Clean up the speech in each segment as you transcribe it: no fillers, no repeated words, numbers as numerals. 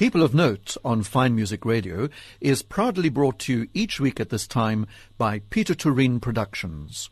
People of Note on Fine Music Radio is proudly brought to you each week at this time by Peter Turin Productions.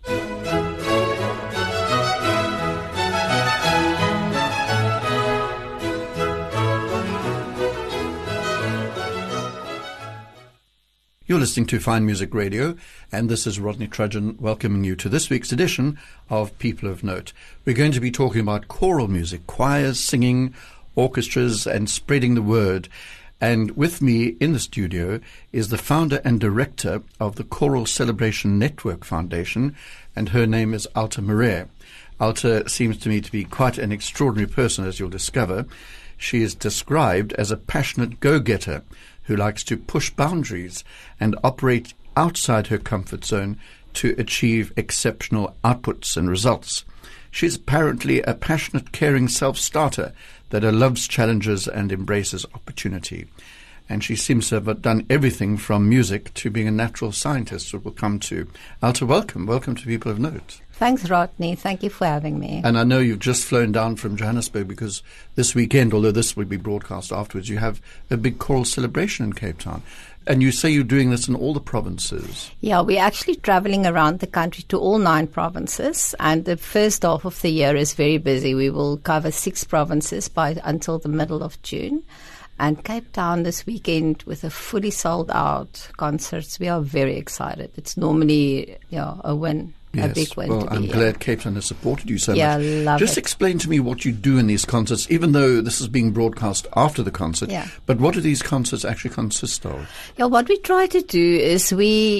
You're listening to Fine Music Radio, and this is Rodney Trudgeon welcoming you to this week's edition of People of Note. We're going to be talking about choral music, choirs, singing, orchestras, and spreading the word. And with me in the studio is the founder and director of the Choral Celebration Network Foundation, and her name is Alta Marais. Alta seems to me to be quite an extraordinary person, as you'll discover. She is described as a passionate go-getter who likes to push boundaries and operate outside her comfort zone to achieve exceptional outputs and results. She's apparently a passionate, caring self-starter that loves challenges and embraces opportunity. And she seems to have done everything from music to being a natural scientist, which we'll come to. Alta, welcome. Welcome to People of Note. Thanks, Rodney. Thank you for having me. And I know you've just flown down from Johannesburg because this weekend, although this will be broadcast afterwards, you have a big choral celebration in Cape Town. And you say you're doing this in all the provinces. Yeah, we're actually traveling around the country to all 9 provinces. And the first half of the year is very busy. We will cover 6 provinces until the middle of June. And Cape Town this weekend with a fully sold out concerts. We are very excited. It's normally a win. Yes. A big win. Well, I'm glad Cape Town has supported you so much. Yeah, love Just it. explain to me what you do in these concerts, even though this is being broadcast after the concert. Yeah. But what do these concerts actually consist of? Yeah, what we try to do is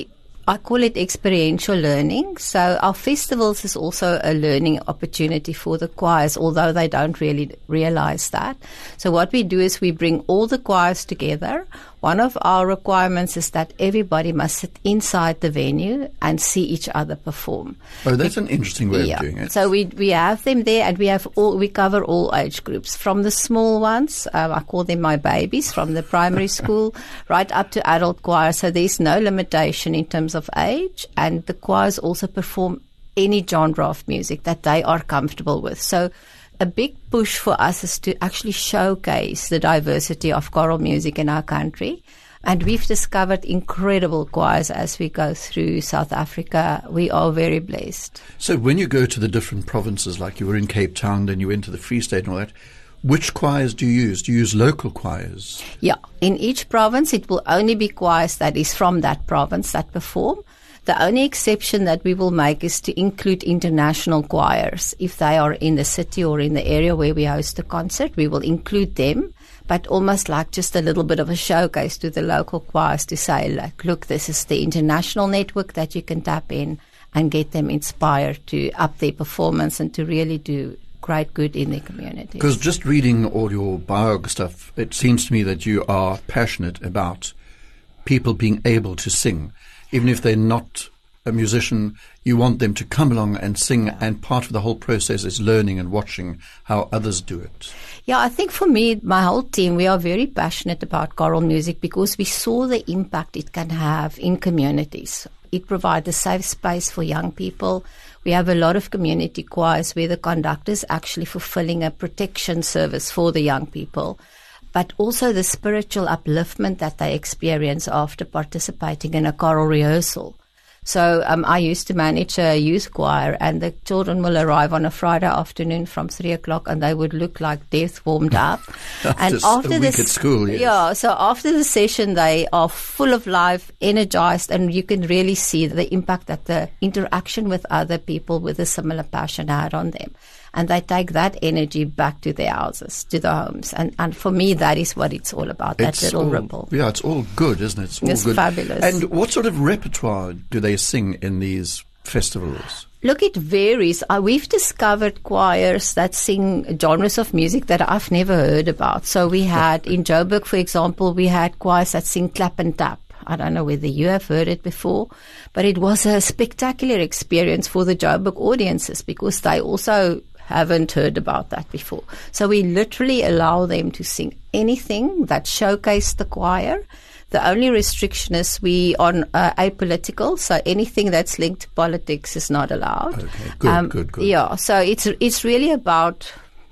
I call it experiential learning. So our festivals is also a learning opportunity for the choirs, although they don't really realize that. So what we do is we bring all the choirs together. One of our requirements is that everybody must sit inside the venue and see each other perform. Oh, that's an interesting way of doing it. So we have them there, and we cover all age groups, from the small ones, I call them my babies, from the primary school right up to adult choir. So there's no limitation in terms of age, and the choirs also perform any genre of music that they are comfortable with. So a big push for us is to actually showcase the diversity of choral music in our country. And we've discovered incredible choirs as we go through South Africa. We are very blessed. So when you go to the different provinces, like you were in Cape Town, then you went to the Free State and all that, which choirs do you use? Do you use local choirs? Yeah. In each province, it will only be choirs that is from that province that perform. The only exception that we will make is to include international choirs. If they are in the city or in the area where we host the concert, we will include them, but almost like just a little bit of a showcase to the local choirs to say, like, look, this is the international network that you can tap in and get them inspired to up their performance and to really do great good in their community. Because just reading all your biog stuff, it seems to me that you are passionate about people being able to sing. Even if they're not a musician, you want them to come along and sing, and part of the whole process is learning and watching how others do it. Yeah, I think for me, my whole team, we are very passionate about choral music because we saw the impact it can have in communities. It provides a safe space for young people. We have a lot of community choirs where the conductor is actually fulfilling a protection service for the young people, but also the spiritual upliftment that they experience after participating in a choral rehearsal. So I used to manage a youth choir, and the children will arrive on a Friday afternoon from 3:00, and they would look like death warmed up. And after a week at school, yes. Yeah, so after the session, they are full of life, energized, and you can really see the impact that the interaction with other people with a similar passion had on them. And they take that energy back to their houses, to the homes. And for me, that is what it's all about, that little ripple. Yeah, it's all good, isn't it? It's all good. Fabulous. And what sort of repertoire do they sing in these festivals? Look, it varies. We've discovered choirs that sing genres of music that I've never heard about. So we had, in Joburg, for example, we had choirs that sing clap and tap. I don't know whether you have heard it before, but it was a spectacular experience for the Joburg audiences because they also haven't heard about that before. So we literally allow them to sing anything that showcases the choir. The only restriction is we are apolitical, so anything that's linked to politics is not allowed. Okay, good. Yeah, so it's really about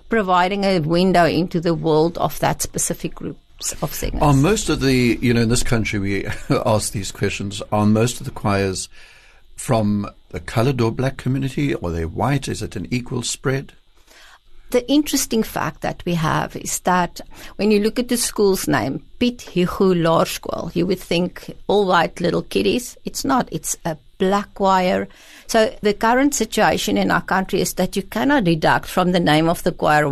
providing a window into the world of that specific group of singers. Are most of the, in this country we ask these questions, are most of the choirs from the coloured or black community? Are they white? Is it an equal spread? The interesting fact that we have is that when you look at the school's name, Piet Hugo Laerskool, you would think all white little kiddies. It's not. It's a black choir. So the current situation in our country is that you cannot deduct from the name of the choir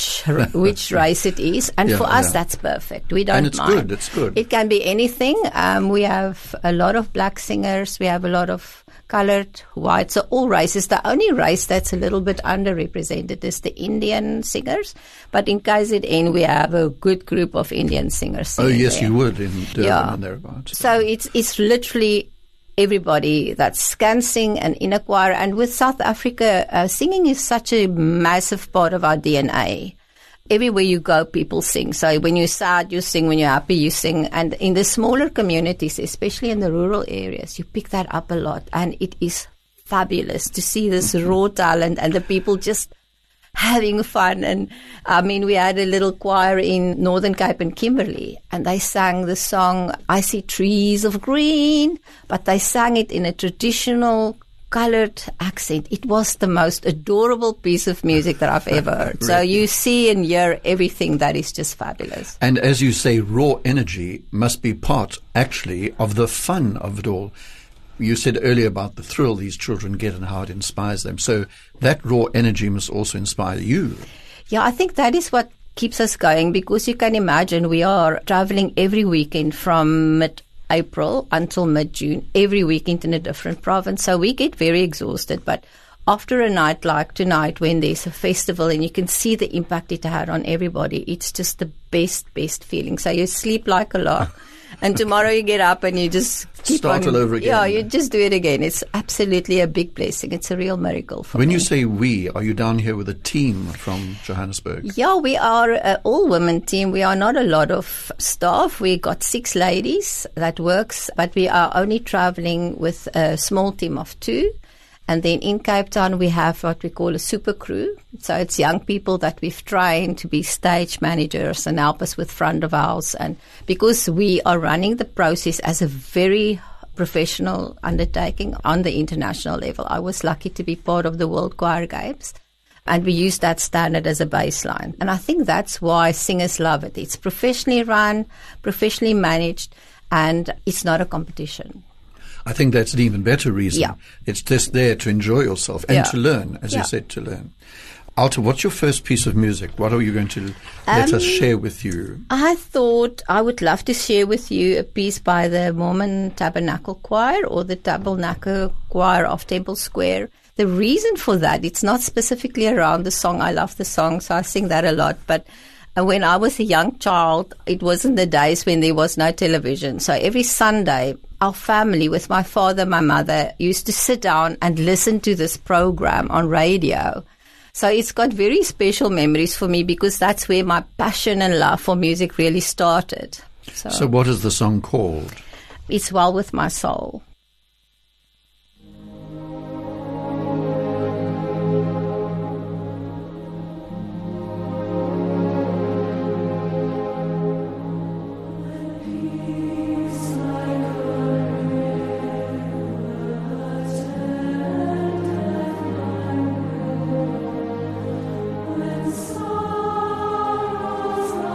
which race it is. And for us, that's perfect. We don't mind. And it's mind. good. It's good. It can be anything. We have a lot of black singers. We have a lot of coloured, white, so all races. The only race that's a little bit underrepresented is the Indian singers. But in KZN, we have a good group of Indian singers. Oh, yes, there. you would in Durban and thereabouts. So it's literally everybody that can sing and in a choir. And with South Africa, singing is such a massive part of our DNA. Everywhere you go, people sing. So when you're sad, you sing. When you're happy, you sing. And in the smaller communities, especially in the rural areas, you pick that up a lot. And it is fabulous to see this raw talent and the people just having fun. And I mean, we had a little choir in Northern Cape and Kimberley, and they sang the song, I See Trees of Green, but they sang it in a traditional coloured accent. It was the most adorable piece of music that I've ever heard. Really? So you see and hear everything that is just fabulous. And as you say, raw energy must be part, actually, of the fun of it all. You said earlier about the thrill these children get and how it inspires them. So that raw energy must also inspire you. Yeah, I think that is what keeps us going, because you can imagine we are traveling every weekend from mid-April until mid-June, every weekend in a different province. So we get very exhausted. But after a night like tonight, when there's a festival and you can see the impact it had on everybody, it's just the best feeling. So you sleep like a lark. And tomorrow you get up and you just start all over again. Yeah, you just do it again. It's absolutely a big blessing. It's a real miracle for me. When you say we, are you down here with a team from Johannesburg? Yeah, we are an all-women team. We are not a lot of staff. We got 6 ladies that works, but we are only traveling with a small team of 2. And then in Cape Town, we have what we call a super crew. So it's young people that we've trained to be stage managers and help us with front of house. And because we are running the process as a very professional undertaking on the international level, I was lucky to be part of the World Choir Games. And we use that standard as a baseline. And I think that's why singers love it. It's professionally run, professionally managed, and it's not a competition. I think that's an even better reason. Yeah. It's just there to enjoy yourself and to learn, as you said, to learn. Alta, what's your first piece of music? What are you going to let us share with you? I thought I would love to share with you a piece by the Mormon Tabernacle Choir or the Tabernacle Choir of Temple Square. The reason for that, it's not specifically around the song. I love the song, so I sing that a lot. But when I was a young child, it was in the days when there was no television. So every Sunday, our family, with my father, my mother, used to sit down and listen to this program on radio. So it's got very special memories for me because that's where my passion and love for music really started. So what is the song called? It's Well With My Soul.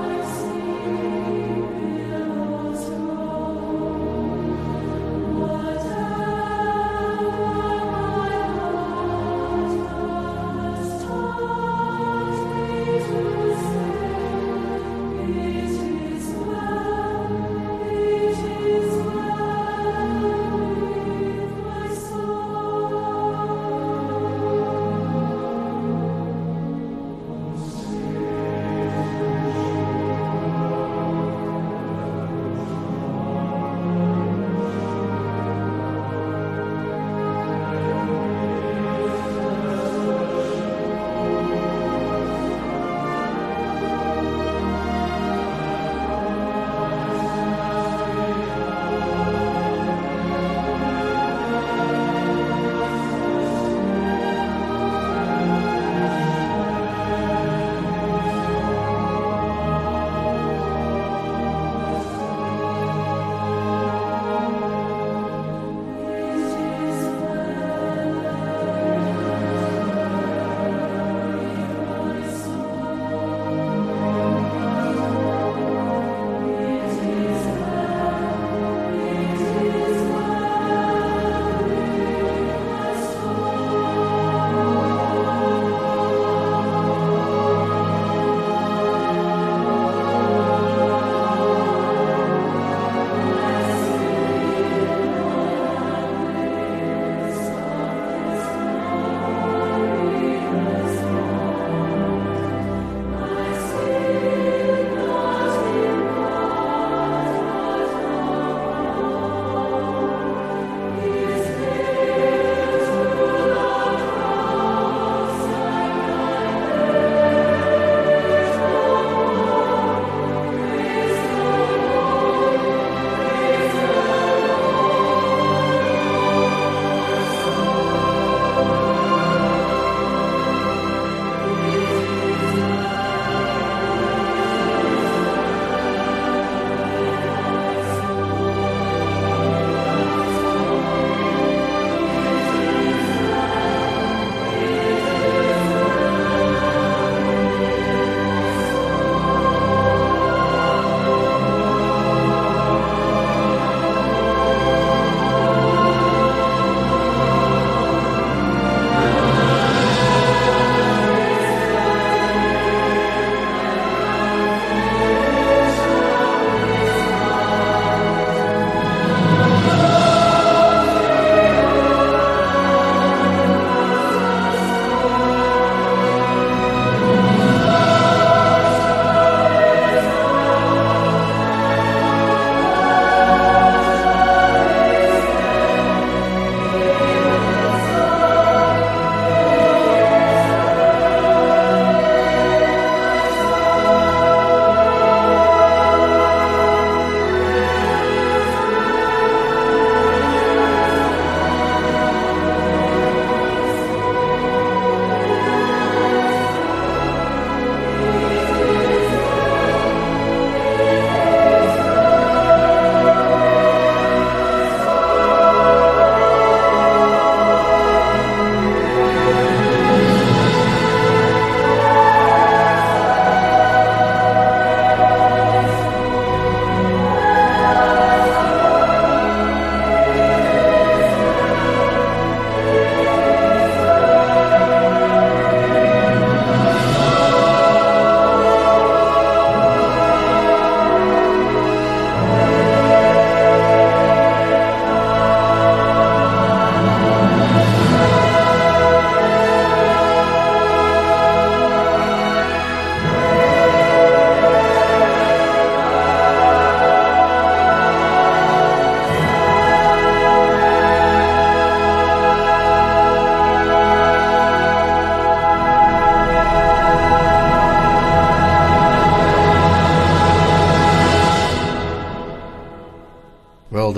What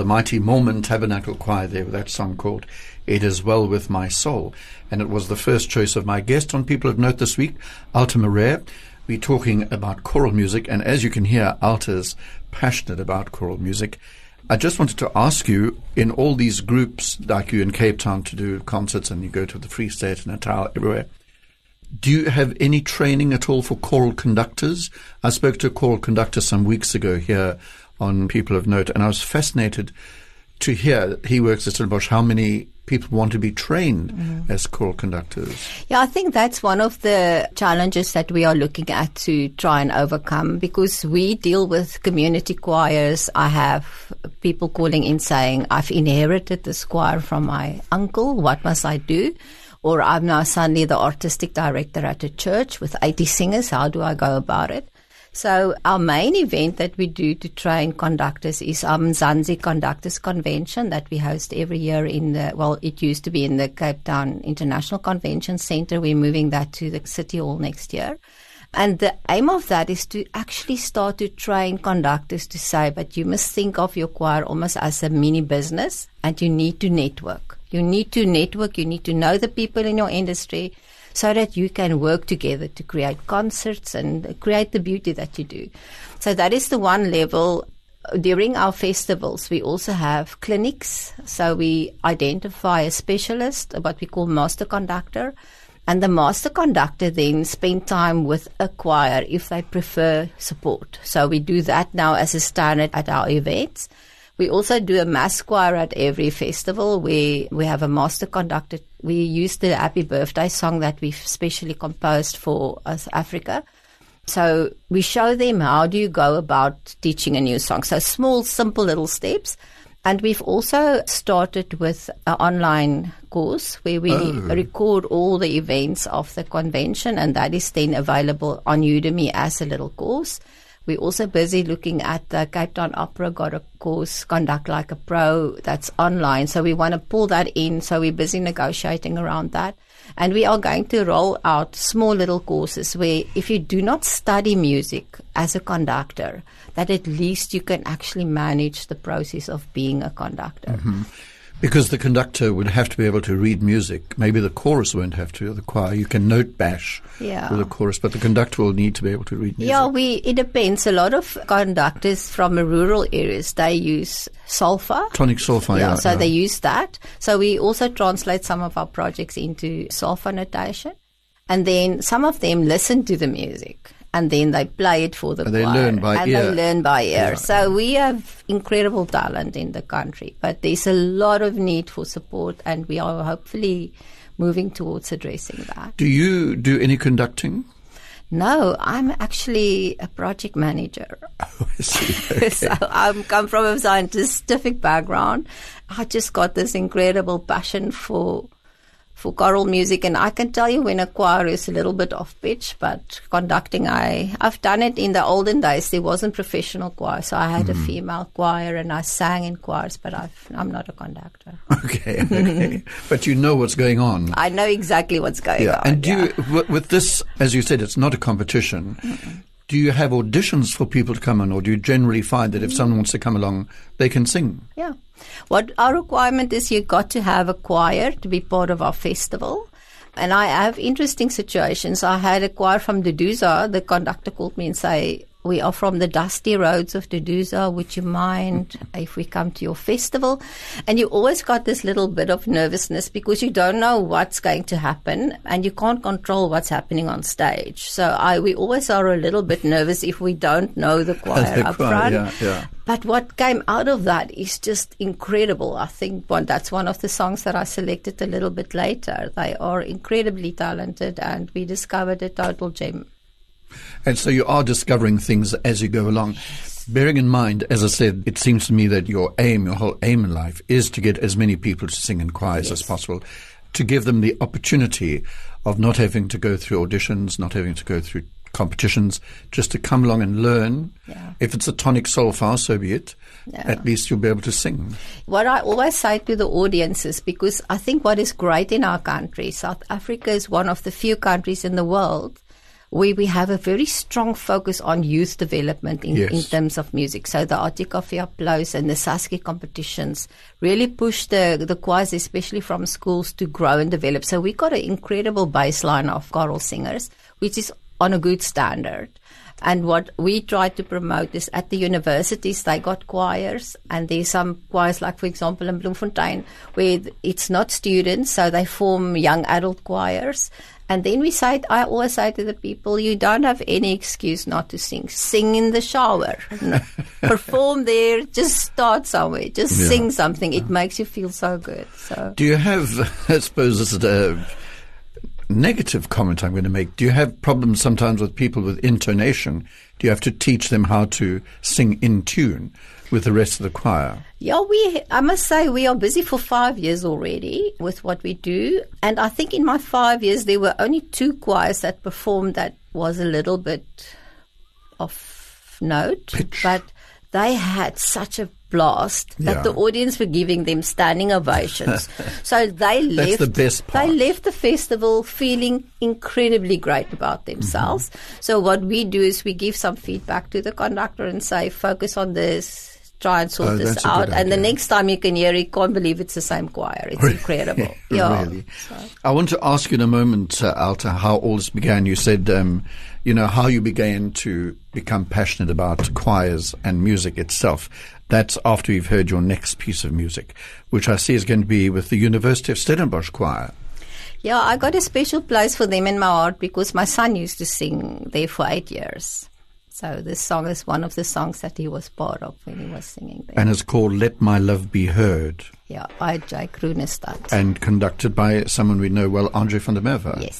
mighty Mormon Tabernacle Choir there with that song called It Is Well With My Soul. And it was the first choice of my guest on People of Note this week, Alta Morea. We're talking about choral music, and as you can hear, Alta's passionate about choral music. I just wanted to ask you, in all these groups, like you in Cape Town to do concerts and you go to the Free State and Natal, everywhere, do you have any training at all for choral conductors? I spoke to a choral conductor some weeks ago here on People of Note, and I was fascinated to hear, he works at Stellenbosch, how many people want to be trained as choral conductors. Yeah, I think that's one of the challenges that we are looking at to try and overcome, because we deal with community choirs. I have people calling in saying, I've inherited this choir from my uncle, what must I do? Or I'm now suddenly the artistic director at a church with 80 singers, how do I go about it? So our main event that we do to train conductors is our Mzansi Conductors Convention that we host every year it used to be in the Cape Town International Convention Centre. We're moving that to the City Hall next year. And the aim of that is to actually start to train conductors to say, but you must think of your choir almost as a mini business, and you need to network. You need to network, you need to know the people in your industry, so that you can work together to create concerts and create the beauty that you do. So that is the one level. During our festivals, we also have clinics. So we identify a specialist, what we call master conductor, and the master conductor then spend time with a choir if they prefer support. So we do that now as a standard at our events. We also do a mass choir at every festival where we have a master conductor. We use the Happy Birthday song that we've specially composed for South Africa. So we show them how do you go about teaching a new song. So small, simple little steps. And we've also started with an online course where we record all the events of the convention, and that is then available on Udemy as a little course. We're also busy looking at the Cape Town Opera got a course, Conduct Like a Pro, that's online. So we want to pull that in. So we're busy negotiating around that. And we are going to roll out small little courses where if you do not study music as a conductor, that at least you can actually manage the process of being a conductor. Mm-hmm. Because the conductor would have to be able to read music. Maybe the chorus won't have to, or the choir. You can note bash with the chorus, but the conductor will need to be able to read music. Yeah, it depends. A lot of conductors from rural areas, they use solfa. Tonic solfa, So they use that. So we also translate some of our projects into solfa notation. And then some of them listen to the music, and then they play it for the choir. They learn by ear. They learn by ear. Yeah. So we have incredible talent in the country, but there's a lot of need for support, and we are hopefully moving towards addressing that. Do you do any conducting? No, I'm actually a project manager. Oh, I see. Okay. So I come from a scientific background. I just got this incredible passion for choral music, and I can tell you when a choir is a little bit off pitch, but conducting, I've done it in the olden days. There wasn't professional choir, so I had a female choir and I sang in choirs, but I'm not a conductor. Okay. But you know what's going on. I know exactly what's going on. And with this, as you said, it's not a competition. Mm-mm. Do you have auditions for people to come in, or do you generally find that if someone wants to come along, they can sing? Yeah. What our requirement is, you've got to have a choir to be part of our festival. And I have interesting situations. I had a choir from Duduza. The conductor called me and say, we are from the dusty roads of Duduza. Would you mind if we come to your festival? And you always got this little bit of nervousness because you don't know what's going to happen and you can't control what's happening on stage. So we always are a little bit nervous if we don't know the choir up front. Yeah. But what came out of that is just incredible. I think that's one of the songs that I selected a little bit later. They are incredibly talented, and we discovered a total gem. And so you are discovering things as you go along. Bearing in mind, as I said, it seems to me that your whole aim in life is to get as many people to sing in choirs as possible, to give them the opportunity of not having to go through auditions, not having to go through competitions, just to come along and learn. Yeah. If it's a tonic solfa, so be it. Yeah. At least you'll be able to sing. What I always say to the audiences, because I think what is great in our country, South Africa is one of the few countries in the world where we have a very strong focus on youth development in terms of music. So the Atikafia Plaus and the Saskia competitions really push the choirs, especially from schools, to grow and develop. So we got an incredible baseline of choral singers, which is on a good standard. And what we try to promote is at the universities, they got choirs, and there's some choirs, like, for example, in Bloemfontein, where it's not students, so they form young adult choirs. And then I always say to the people, you don't have any excuse not to sing. Sing in the shower. Perform there. Just start somewhere. Just sing something. It makes you feel so good. So, do you have, I suppose this is a negative comment I'm going to make, do you have problems sometimes with people with intonation? Do you have to teach them how to sing in tune with the rest of the choir? Yeah, I must say we are busy for 5 years already with what we do. And I think in my 5 years, there were only 2 choirs that performed that was a little bit off note. Pitch. But they had such a blast that the audience were giving them standing ovations. So they left. That's the best part. They left the festival feeling incredibly great about themselves. So what we do is we give some feedback to the conductor and say, focus on this, try and sort this out. And the next time you can hear it, can't believe it's the same choir. It's incredible. Really. So. I want to ask you in a moment, Alta, how all this began. You said, how you began to become passionate about choirs and music itself. That's after you've heard your next piece of music, which I see is going to be with the University of Stellenbosch Choir. Yeah, I got a special place for them in my heart because my son used to sing there for 8 years. So this song is one of the songs that he was part of when he was singing there. And it's called Let My Love Be Heard. Yeah, by Jake Runestad. And conducted by someone we know well, Andre van der Merwe. Yes.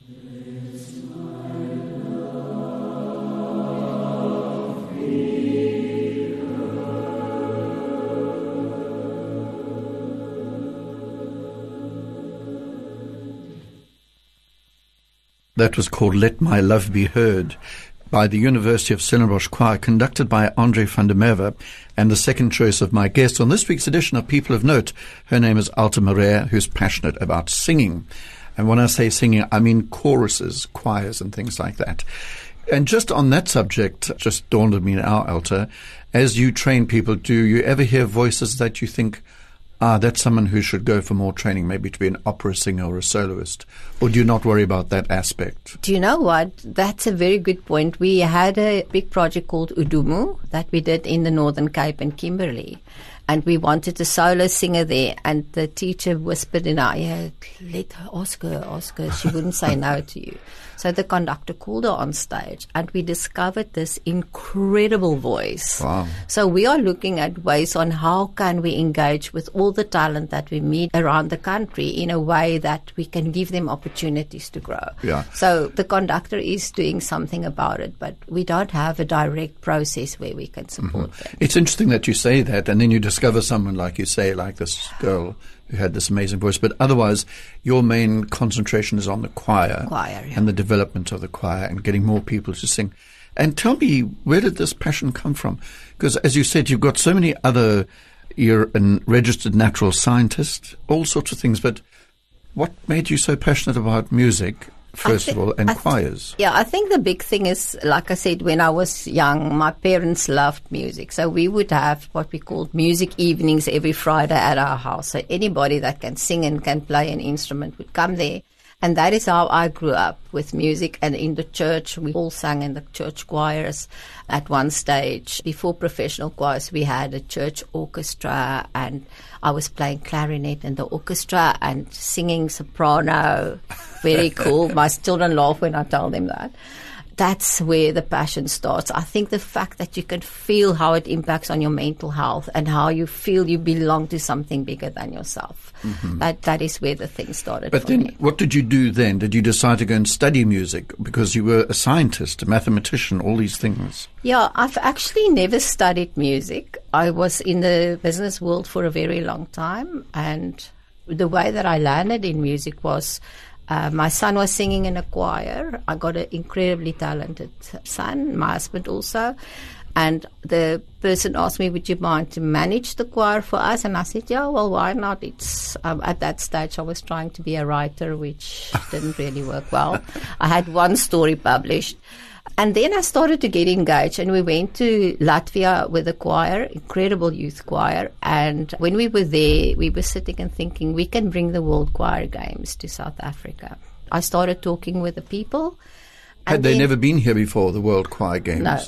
That was called Let My Love Be Heard by the University of Stellenbosch Choir, conducted by Andre van der Merwe, and the second choice of my guest on this week's edition of People of Note. Her name is Alta Morea, who's passionate about singing. And when I say singing, I mean choruses, choirs and things like that. And just on that subject, just dawned on me now, Alta, as you train people, do you ever hear voices that you think, that's someone who should go for more training, maybe to be an opera singer or a soloist? Or do you not worry about that aspect? Do you know what? That's a very good point. We had a big project called Udumu that we did in the Northern Cape and Kimberley. And we wanted a solo singer there. And the teacher whispered in our ear, let her, ask her. She wouldn't say no to you. So the conductor called her on stage, and we discovered this incredible voice. Wow. So we are looking at ways on how can we engage with all the talent that we meet around the country in a way that we can give them opportunities to grow. Yeah. So the conductor is doing something about it, but we don't have a direct process where we can support them. It's interesting that you say that, and then you discover someone, like you say, like this girl who had this amazing voice. But otherwise, your main concentration is on the choir Yeah. and the development of the choir and getting more people to sing. And tell me, where did this passion come from? Because as you said, you've got so many other, you're a registered natural scientist, all sorts of things. But what made you so passionate about music, first of all, and choirs? Yeah, I think the big thing is, like I said, when I was young, my parents loved music. So we would have what we called music evenings every Friday at our house. So anybody that can sing and can play an instrument would come there. And that is how I grew up, with music. And in the church, we all sang in the church choirs. At one stage, before professional choirs, we had a church orchestra, and I was playing clarinet in the orchestra and singing soprano. Very cool. My children laugh when I tell them that. That's where the passion starts. I think the fact that you can feel how it impacts on your mental health and how you feel you belong to something bigger than yourself. Mm-hmm. That is where the thing started. But then, what did you do then? Did you decide to go and study music because you were a scientist, a mathematician, all these things? Yeah, I've actually never studied music. I was in the business world for a very long time, and the way that I landed in music was my son was singing in a choir. I got an incredibly talented son, my husband also. And the person asked me, would you mind to manage the choir for us? And I said, yeah, well, why not? It's at that stage I was trying to be a writer, which didn't really work well. I had one story published. And then I started to get engaged, and we went to Latvia with a choir, incredible youth choir. And when we were there, we were sitting and thinking, we can bring the World Choir Games to South Africa. I started talking with the people. Had they never been here before, the World Choir Games? No,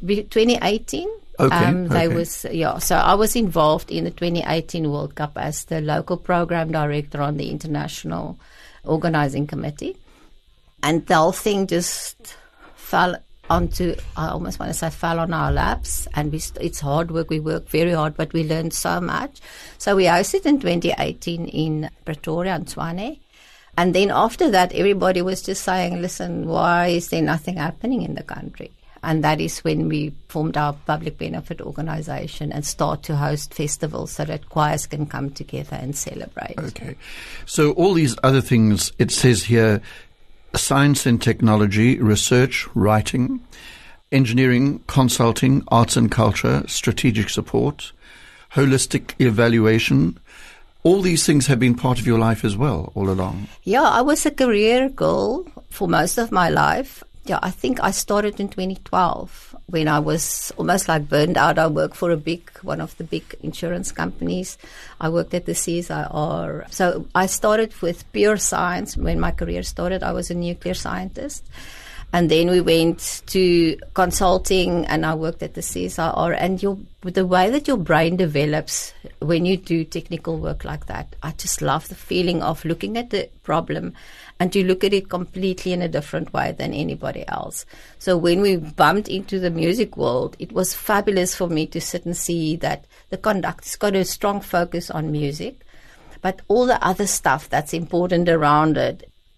2018. Okay. So I was involved in the 2018 World Cup as the local program director on the international organizing committee. And the whole thing just fell onto, I almost want to say fell on our laps, and it's hard work. We work very hard, but we learned so much. So we hosted in 2018 in Pretoria and Tshwane. And then after that, everybody was just saying, listen, why is there nothing happening in the country? And that is when we formed our public benefit organization and start to host festivals so that choirs can come together and celebrate. Okay. So all these other things, it says here, science and technology, research, writing, engineering, consulting, arts and culture, strategic support, holistic evaluation. All these things have been part of your life as well, all along. Yeah, I was a career girl for most of my life. Yeah, I think I started in 2012 when I was almost like burned out. I worked for one of the big insurance companies. I worked at the CSIR. So I started with pure science. When my career started, I was a nuclear scientist. And then we went to consulting, and I worked at the CSIR. And the way that your brain develops when you do technical work like that, I just love the feeling of looking at the problem and you look at it completely in a different way than anybody else. So when we bumped into the music world, it was fabulous for me to sit and see that the conductor's got a strong focus on music, but all the other stuff that's important around it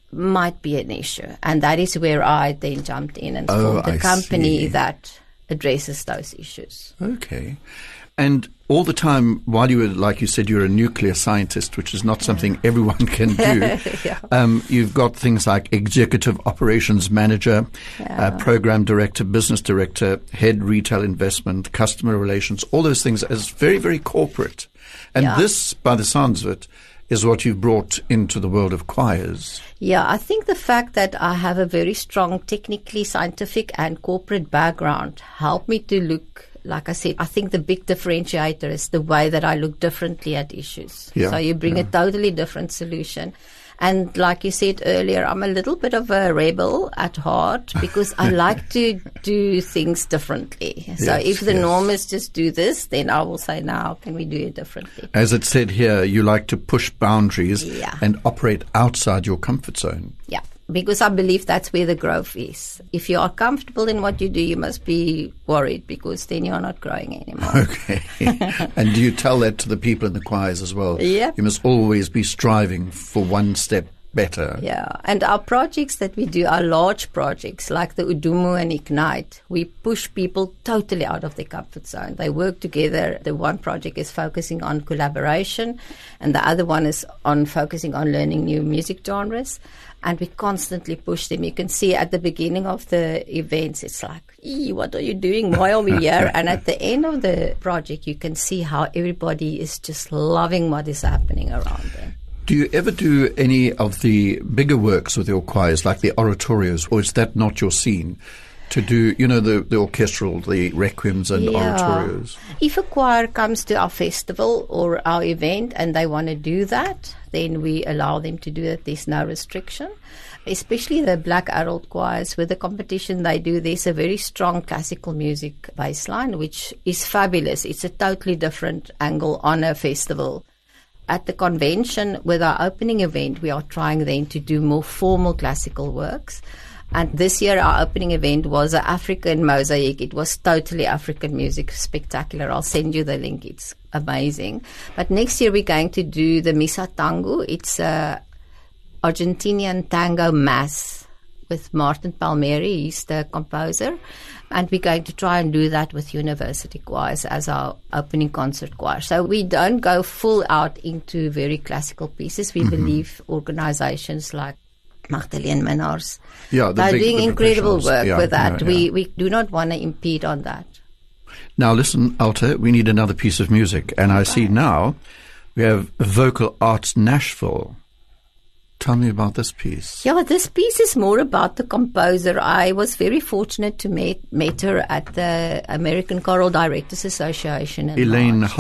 might be an issue. And that is where I then jumped in and formed a company that addresses those issues. Okay. And all the time, while you were, like you said, you're a nuclear scientist, which is not something everyone can do. You've got things like executive operations manager, program director, business director, head retail investment, customer relations, all those things as very, very corporate. And this, by the sounds of it, is what you've brought into the world of choirs. Yeah, I think the fact that I have a very strong technically scientific and corporate background helped me to look, like I said, I think the big differentiator is the way that I look differently at issues. Yeah, so you bring a totally different solution. And like you said earlier, I'm a little bit of a rebel at heart because I like to do things differently. So if the norm is just do this, then I will say, now, can we do it differently? As it said here, you like to push boundaries and operate outside your comfort zone. Yeah. Because I believe that's where the growth is. If you are comfortable in what you do, you must be worried because then you're not growing anymore. Okay. And do you tell that to the people in the choirs as well? Yeah. You must always be striving for one step better. Yeah. And our projects that we do are large projects like the Udumu and Ignite. We push people totally out of their comfort zone. They work together. The one project is focusing on collaboration and the other one is on focusing on learning new music genres. And we constantly push them. You can see at the beginning of the events, it's like, what are you doing? Why are we here? And at the end of the project, you can see how everybody is just loving what is happening around them. Do you ever do any of the bigger works with your choirs, like the oratorios, or is that not your scene? To do, the orchestral, the requiems and oratorios? If a choir comes to our festival or our event and they want to do that, then we allow them to do it. There's no restriction. Especially the Black Adult choirs, with the competition they do, there's a very strong classical music baseline, which is fabulous. It's a totally different angle on a festival. At the convention, with our opening event, we are trying then to do more formal classical works. And this year, our opening event was an African mosaic. It was totally African music, spectacular. I'll send you the link. It's amazing. But next year, we're going to do the Misa Tango. It's a Argentinian tango mass with Martin Palmieri. He's the composer. And we're going to try and do that with university choirs as our opening concert choir. So we don't go full out into very classical pieces. We believe organizations like Magdalene Minnaars. They're doing incredible work with that. We do not want to impede on that. Now listen, Alta, we need another piece of music. And I see now we have Vocal Arts Nashville. Tell me about this piece. Yeah, this piece is more about the composer. I was very fortunate to meet her at the American Choral Directors Association in Elaine March.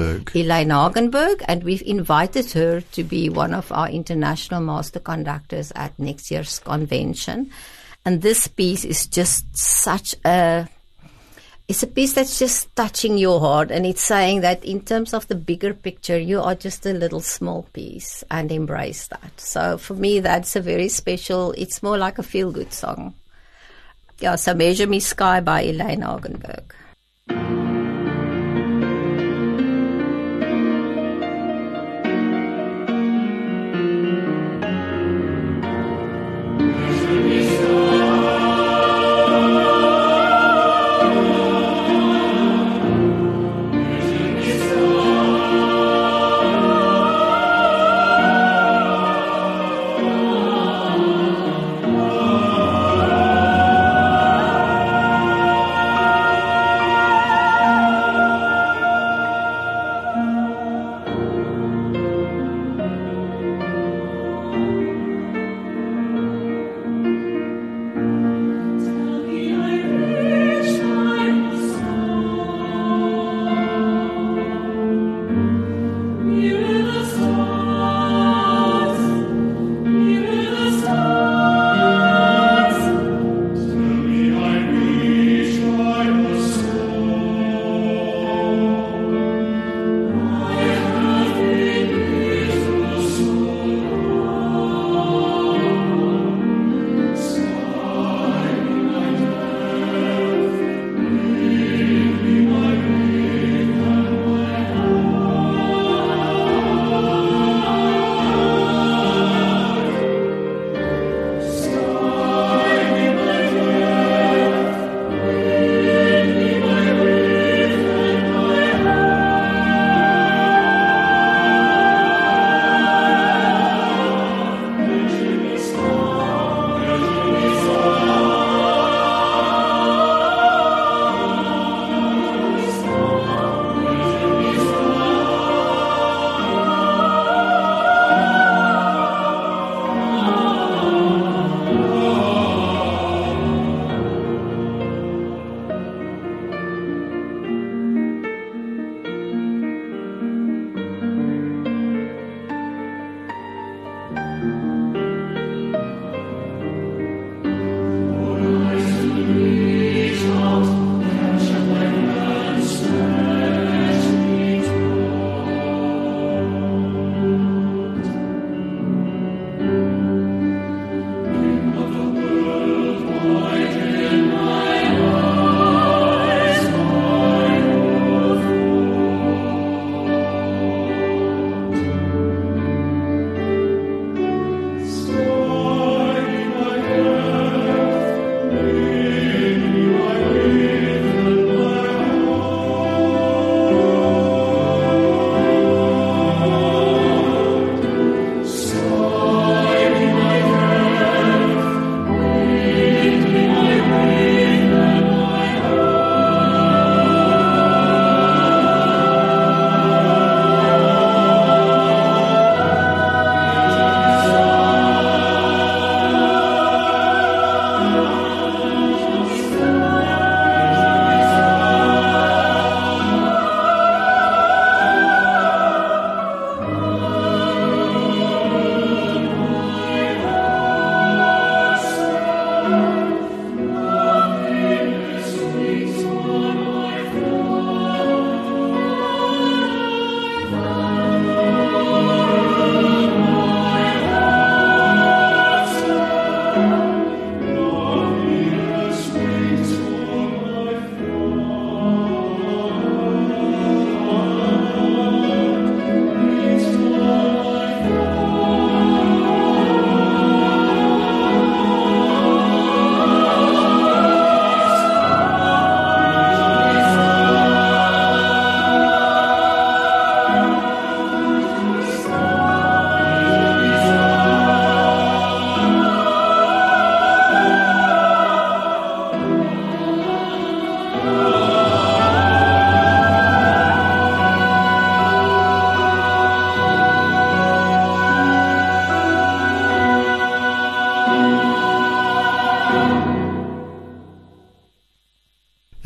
Hagenberg, and we've invited her to be one of our international master conductors at next year's convention. And this piece is just it's a piece that's just touching your heart, and it's saying that in terms of the bigger picture, you are just a little small piece, and embrace that. So for me, that's a very special, it's more like a feel-good song. Yeah, so Measure Me Sky by Elaine Hagenberg.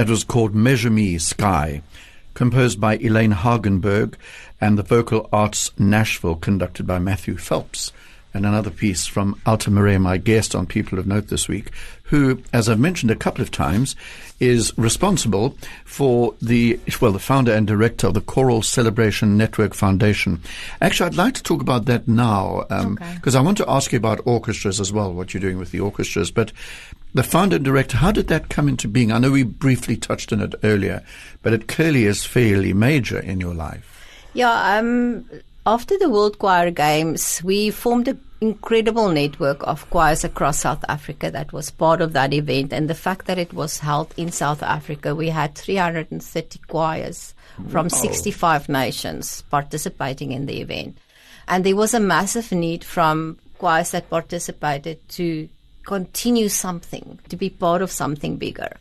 It was called Measure Me, Sky, composed by Elaine Hagenberg, and the Vocal Arts Nashville, conducted by Matthew Phelps. And another piece from Alta Maria, my guest on People of Note this week, who, as I've mentioned a couple of times, is responsible for the founder and director of the Choral Celebration Network Foundation. Actually, I'd like to talk about that now, because I want to ask you about orchestras as well, what you're doing with the orchestras. But the founder and director, how did that come into being? I know we briefly touched on it earlier, but it clearly is fairly major in your life. Yeah, after the World Choir Games, we formed an incredible network of choirs across South Africa that was part of that event. And the fact that it was held in South Africa, we had 330 choirs from 65 nations participating in the event. And there was a massive need from choirs that participated to continue something, to be part of something bigger.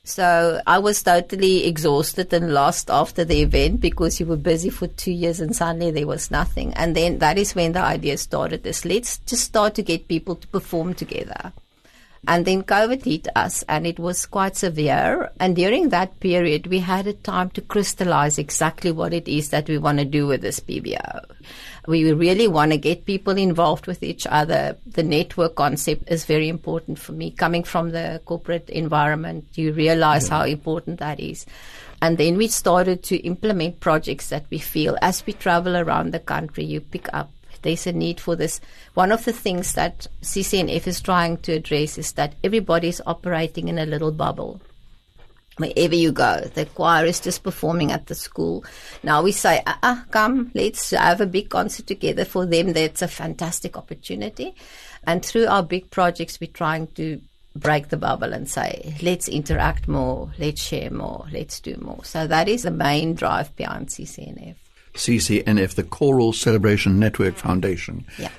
So I was totally exhausted and lost after the event because you were busy for 2 years and suddenly there was nothing. And then that is when the idea started, is let's just start to get people to perform together. And then COVID hit us and it was quite severe. And during that period, we had a time to crystallize exactly what it is that we want to do with this PBO. We really want to get people involved with each other. The network concept is very important for me. Coming from the corporate environment, you realize how important that is. And then we started to implement projects that we feel as we travel around the country, you pick up. There's a need for this. One of the things that CCNF is trying to address is that everybody is operating in a little bubble. Wherever you go, the choir is just performing at the school. Now we say, come, let's have a big concert together. For them, that's a fantastic opportunity. And through our big projects, we're trying to break the bubble and say, let's interact more, let's share more, let's do more. So that is the main drive behind CCNF. CCNF, the Choral Celebration Network Foundation. Yeah.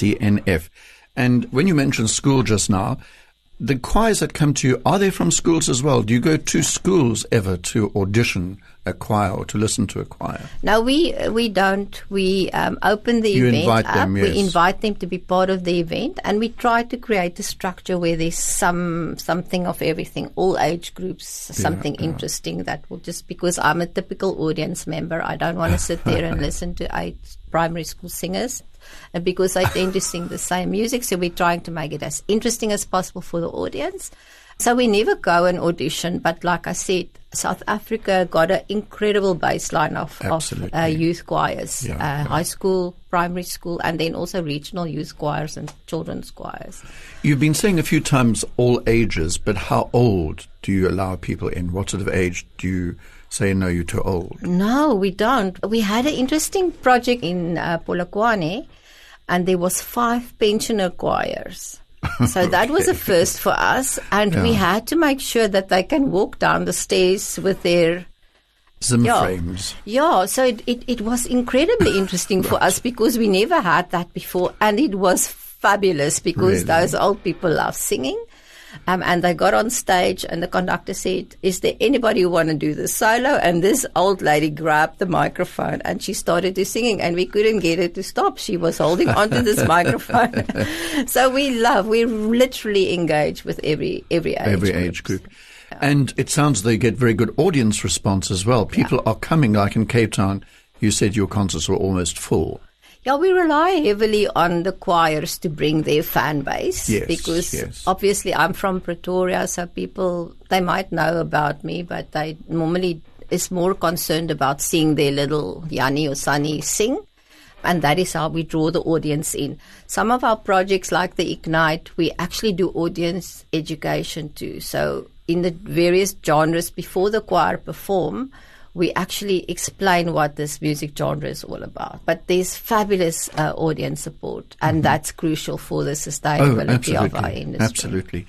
CCNF. And when you mentioned school just now, the choirs that come to you, are they from schools as well? Do you go to schools ever to audition a choir or to listen to a choir? No, we don't. We open the event invite up. Them, yes. We invite them to be part of the event, and we try to create a structure where there's something of everything, all age groups, something interesting that will just, because I'm a typical audience member, I don't want to sit there and listen to 8 primary school singers. And because I tend to sing the same music, so we're trying to make it as interesting as possible for the audience. So we never go and audition, but like I said, South Africa got an incredible baseline of youth choirs, high school, primary school, and then also regional youth choirs and children's choirs. You've been saying a few times all ages, but how old do you allow people in? What sort of age do you say, no, you're too old? No, we don't. We had an interesting project in Polokwane, and there was 5 pensioner choirs. So that was a first for us, and we had to make sure that they can walk down the stairs with their Zim frames. Yeah, so it was incredibly interesting for us because we never had that before, and it was fabulous because those old people love singing. And they got on stage and the conductor said, is there anybody who want to do the solo? And this old lady grabbed the microphone and she started to singing and we couldn't get her to stop. She was holding onto this microphone. So we literally engage with every age group. Yeah. And it sounds they get very good audience response as well. People are coming, like in Cape Town, you said your concerts were almost full. Yeah, we rely heavily on the choirs to bring their fan base because obviously I'm from Pretoria, so people, they might know about me, but they normally is more concerned about seeing their little Yanni or Sunny sing, and that is how we draw the audience in. Some of our projects like the Ignite, we actually do audience education too. So in the various genres before the choir perform, we actually explain what this music genre is all about. But there's fabulous audience support, and that's crucial for the sustainability of our industry. Absolutely.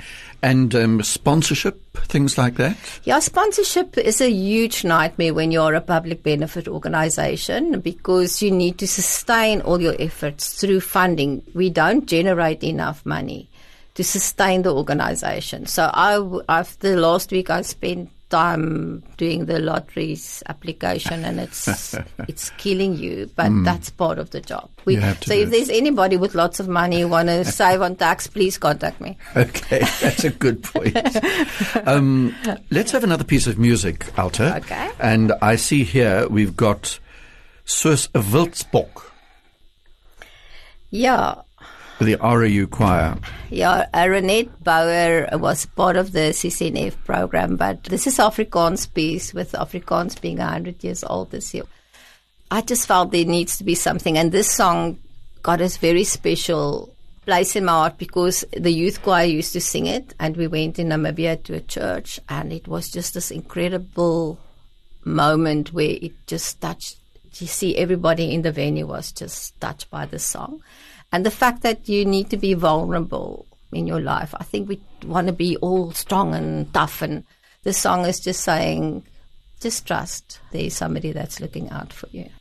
And sponsorship, things like that? Yeah, sponsorship is a huge nightmare when you're a public benefit organization because you need to sustain all your efforts through funding. We don't generate enough money to sustain the organization. So after last week, I spent time doing the lotteries application, and it's killing you, but that's part of the job. So if there's anybody with lots of money who want to save on tax, please contact me. Okay, that's a good point. Let's have another piece of music, Alta. Okay. And I see here we've got Soos 'n Wildsbok. Yeah. The RAU choir. Yeah, Renette Bauer was part of the CCNF program, but this is Afrikaans piece, with Afrikaans being 100 years old this year. I just felt there needs to be something, and this song got a very special place in my heart because the youth choir used to sing it, and we went in Namibia to a church, and it was just this incredible moment where it just touched. You see, everybody in the venue was just touched by the song. And the fact that you need to be vulnerable in your life. I think we want to be all strong and tough. And the song is just saying, just trust. There's somebody that's looking out for you.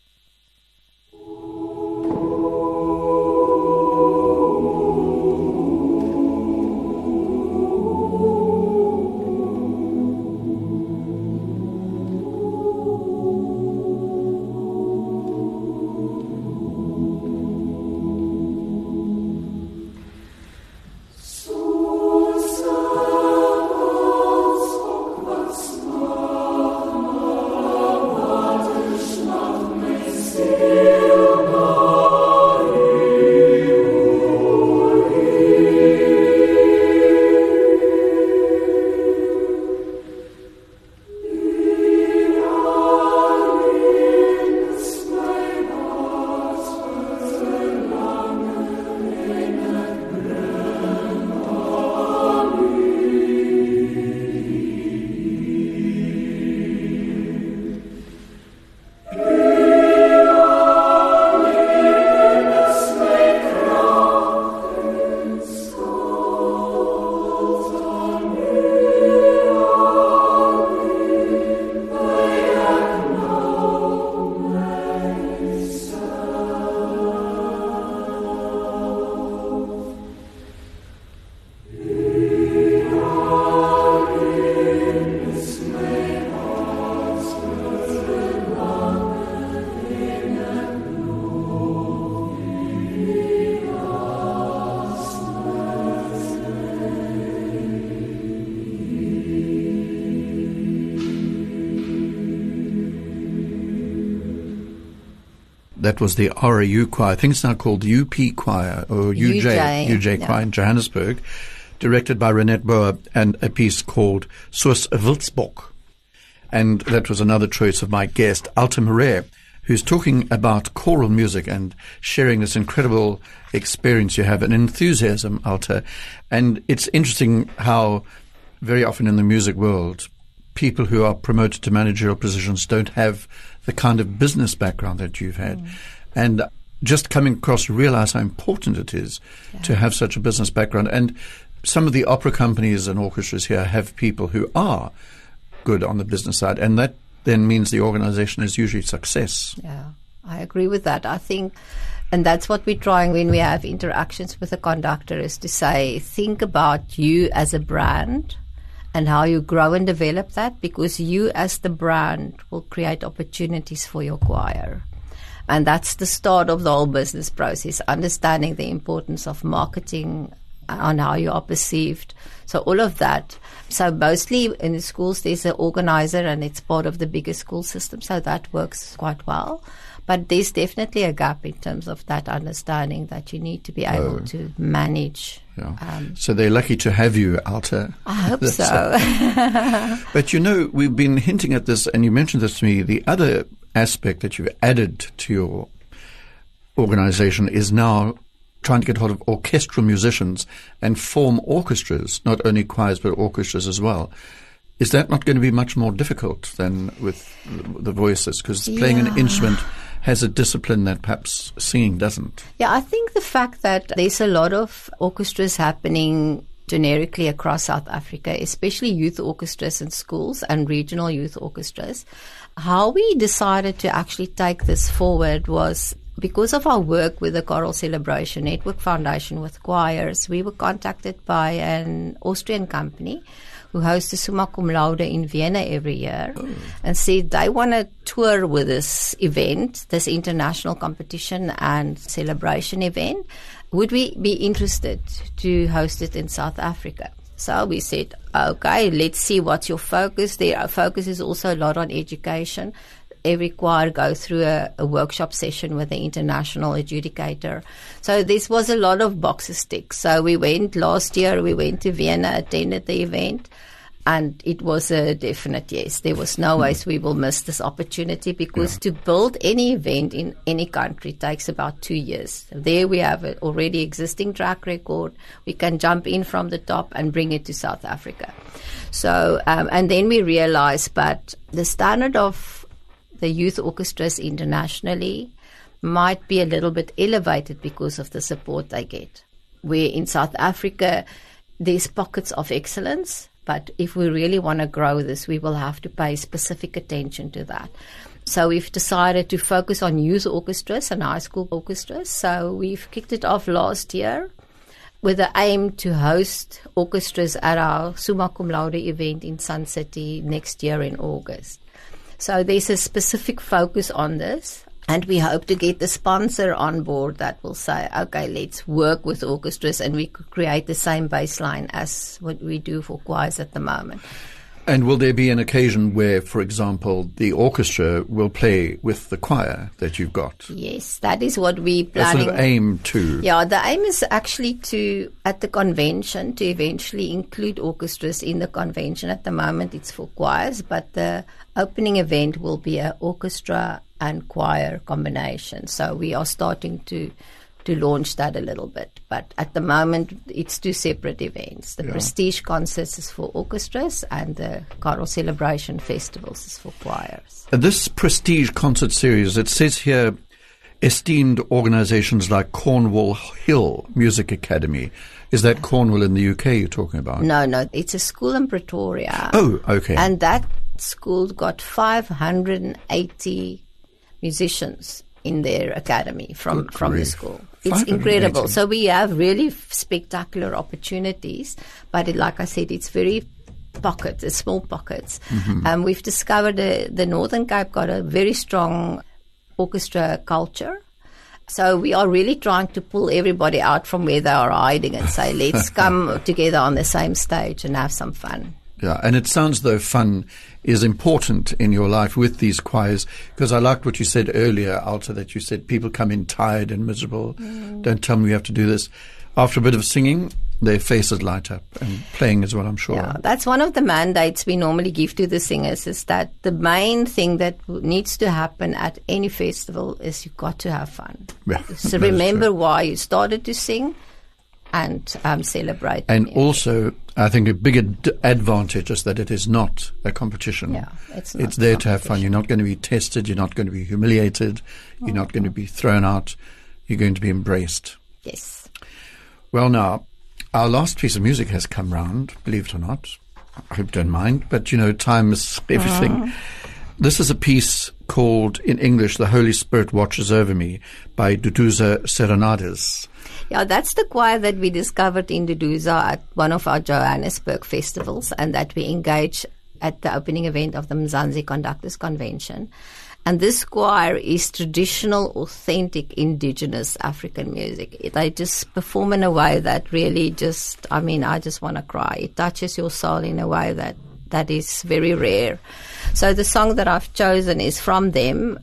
That was the RAU choir. I think it's now called UP Choir or UJ Choir in Johannesburg, directed by Renette Bauer, and a piece called Soos 'n Wildsbok. And that was another choice of my guest, Alta Maree, who's talking about choral music and sharing this incredible experience you have, an enthusiasm, Alta. And it's interesting how very often in the music world, people who are promoted to managerial positions don't have the kind of business background that you've had. And just coming across to realize how important it is to have such a business background. And some of the opera companies and orchestras here have people who are good on the business side, and that then means the organization is usually success. Yeah, I agree with that. I think, and that's what we're trying when we have interactions with a conductor, is to say, think about you as a brand and how you grow and develop that, because you as the brand will create opportunities for your choir. And that's the start of the whole business process, understanding the importance of marketing on how you are perceived. So all of that. So mostly in the schools, there's an organizer, and it's part of the bigger school system. So that works quite well. But there's definitely a gap in terms of that understanding that you need to be able to manage. Yeah. So they're lucky to have you, Alta. I hope so. But you know, we've been hinting at this, and you mentioned this to me. The other aspect that you've added to your organization is now trying to get hold of orchestral musicians and form orchestras, not only choirs but orchestras as well. Is that not going to be much more difficult than with the voices? Because playing an instrument has a discipline that perhaps singing doesn't. Yeah, I think the fact that there's a lot of orchestras happening generically across South Africa, especially youth orchestras in schools and regional youth orchestras. How we decided to actually take this forward was Because of our work with the Choral Celebration Network Foundation with choirs, we were contacted by an Austrian company who hosts the Summa Cum Laude in Vienna every year, and said they want to tour with this event, this international competition and celebration event. Would we be interested to host it in South Africa? So we said, okay, let's see what's your focus. Our focus is also a lot on education. Every choir go through a workshop session with the international adjudicator. So this was a lot of boxes ticked. So last year we went to Vienna, attended the event, and it was a definite yes. There was no ways we will miss this opportunity, because to build any event in any country takes about 2 years. There we have an already existing track record. We can jump in from the top and bring it to South Africa. So, and then we realized, but the standard of the youth orchestras internationally might be a little bit elevated because of the support they get. Where in South Africa, there's pockets of excellence, but if we really want to grow this, we will have to pay specific attention to that. So we've decided to focus on youth orchestras and high school orchestras. So we've kicked it off last year with the aim to host orchestras at our Summa Cum Laude event in Sun City next year in August. So there's a specific focus on this, and we hope to get the sponsor on board that will say, okay, let's work with orchestras, and we could create the same baseline as what we do for choirs at the moment. And will there be an occasion where, for example, the orchestra will play with the choir that you've got? Yes, that is what we're planning. A sort of aim to. Yeah, the aim is actually at the convention, to eventually include orchestras in the convention. At the moment, it's for choirs, but the opening event will be an orchestra and choir combination. So we are starting to launch that a little bit. But at the moment, it's 2 separate events. The Prestige Concerts is for orchestras, and the Choral Celebration Festivals is for choirs. This Prestige Concert Series, it says here, esteemed organizations like Cornwall Hill Music Academy. Is that Cornwall in the UK you're talking about? No, it's a school in Pretoria. Oh, okay. And that school got 580 musicians in their academy from the school. It's incredible. So we have really spectacular opportunities, but like I said, it's very pockets, it's small pockets. Mm-hmm. We've discovered the Northern Cape got a very strong orchestra culture. So we are really trying to pull everybody out from where they are hiding and say, let's come together on the same stage and have some fun. Yeah, and it sounds though fun is important in your life with these choirs, because I liked what you said earlier, Alta, that you said people come in tired and miserable. Don't tell me we have to do this. After a bit of singing, their faces light up, and playing as well, I'm sure. Yeah, that's one of the mandates we normally give to the singers, is that the main thing that needs to happen at any festival is you've got to have fun. Yeah, so remember why you started to sing, and celebrate. And also, I think a bigger advantage is that it is not a competition. Yeah, it's there to have fun. You're not going to be tested. You're not going to be humiliated. You're not going to be thrown out. You're going to be embraced. Yes. Well, now, our last piece of music has come round, believe it or not. I hope you don't mind. But, time is everything. This is a piece called, in English, The Holy Spirit Watches Over Me by Duduza Serenades. Yeah, that's the choir that we discovered in Duduza at one of our Johannesburg festivals, and that we engaged at the opening event of the Mzansi Conductors Convention. And this choir is traditional, authentic, indigenous African music. They just perform in a way that really I just want to cry. It touches your soul in a way that is very rare. So the song that I've chosen is from them,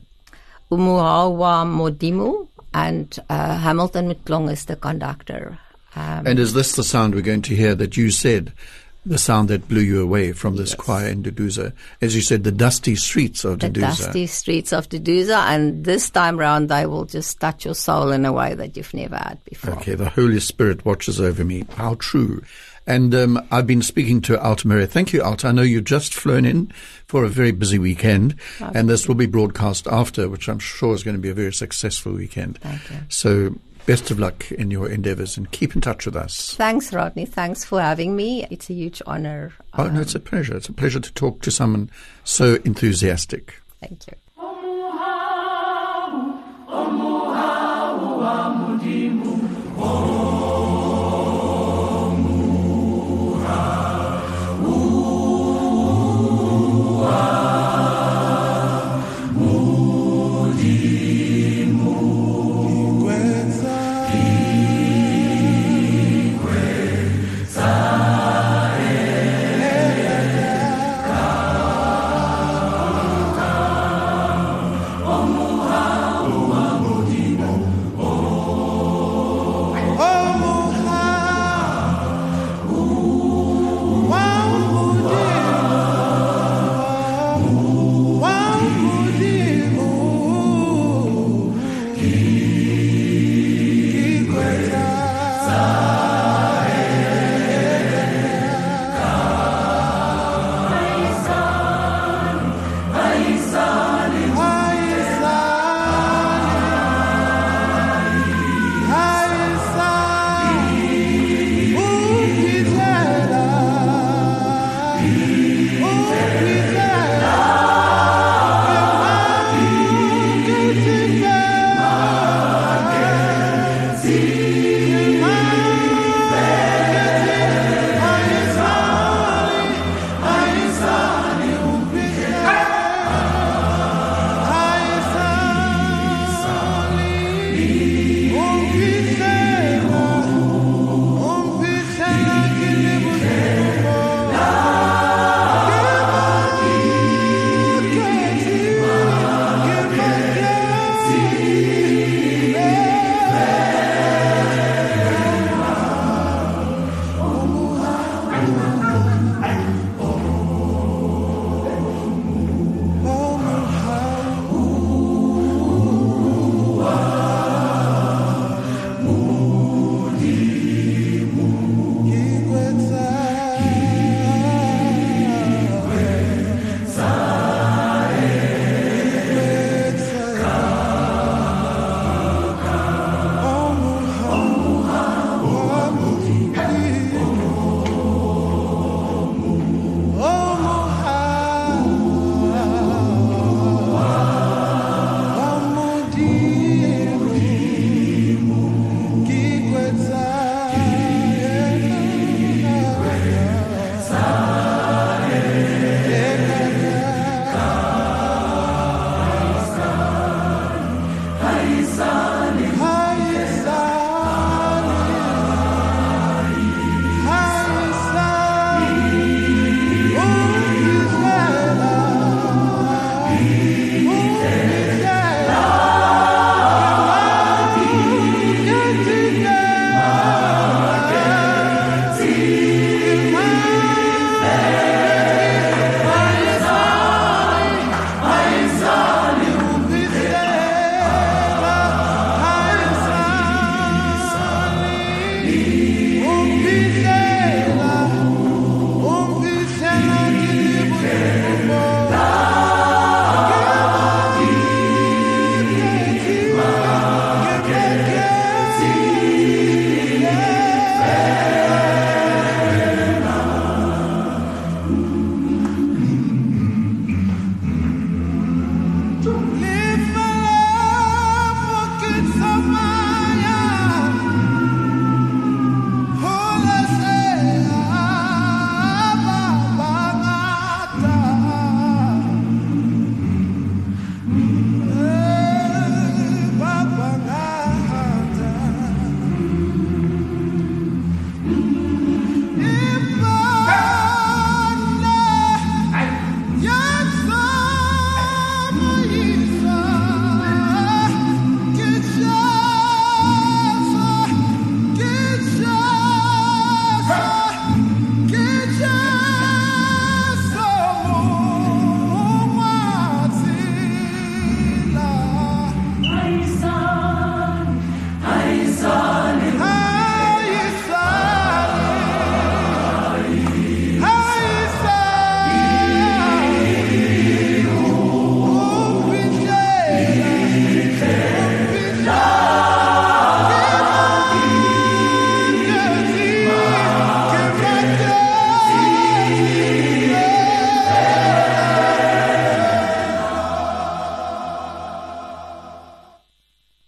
Umuhawa Modimu, and Hamilton McClung is the conductor. And is this the sound we're going to hear that you said, the sound that blew you away from this choir in Duduza? As you said, the dusty streets of Duduza. The dusty streets of Duduza, and this time round they will just touch your soul in a way that you've never had before. Okay, the Holy Spirit watches over me. How true. And I've been speaking to Alta Mary. Thank you, Alta. I know you've just flown in for a very busy weekend, and this will be broadcast after, which I'm sure is going to be a very successful weekend. Thank you. So best of luck in your endeavors, and keep in touch with us. Thanks, Rodney. Thanks for having me. It's a huge honor. Oh, no, it's a pleasure. It's a pleasure to talk to someone so enthusiastic. Thank you.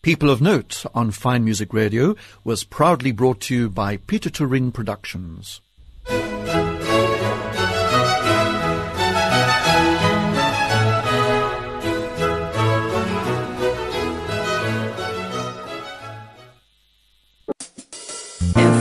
People of Note on Fine Music Radio was proudly brought to you by Peter Turin Productions. Every